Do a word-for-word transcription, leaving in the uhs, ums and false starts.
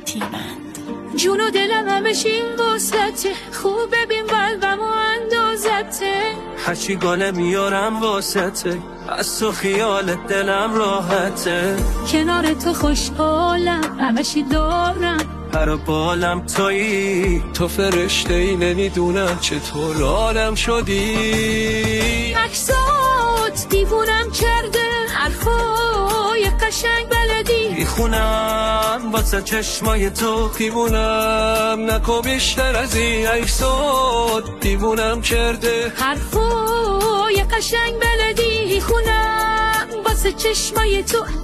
یتیمند. جون و دلم همش این واسطه، خوب ببین قلبم و اندازته، هرچی گاله میارم واسطه، از تو خیالت دلم راحته. کنار تو خوشحالم، همشی دارم، پر و بالم تویی، تو فرشته ای نمیدونم چطور آدم شدی. عکسات دیوونم کرده، حرفای قشنگ بلدی، میخونم واسه چشمای تو، دیوونم نکو بیشتر از این. عکسات دیوونم کرده، حرفای قشنگ بلدی، خونم واسه چشمای تو.